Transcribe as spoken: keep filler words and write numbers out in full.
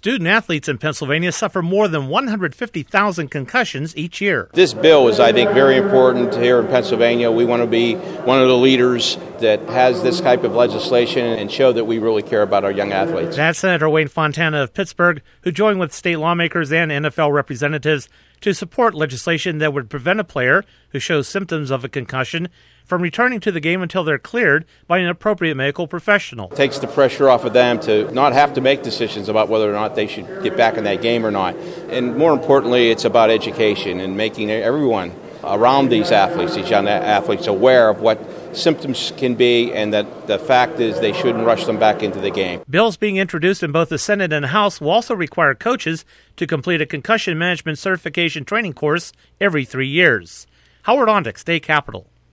Student athletes in Pennsylvania suffer more than one hundred fifty thousand concussions each year. This bill is, I think, very important here in Pennsylvania. We want to be one of the leaders that has this type of legislation and show that we really care about our young athletes. That's Senator Wayne Fontana of Pittsburgh, who joined with state lawmakers and N F L representatives to support legislation that would prevent a player who shows symptoms of a concussion from returning to the game until they're cleared by an appropriate medical professional. It takes the pressure off of them to not have to make decisions about whether or not they should get back in that game or not. And more importantly, it's about education and making everyone around these athletes, these young athletes, aware of what symptoms can be and that the fact is they shouldn't rush them back into the game. Bills being introduced in both the Senate and House will also require coaches to complete a concussion management certification training course every three years. Howard Ondick, State Capitol.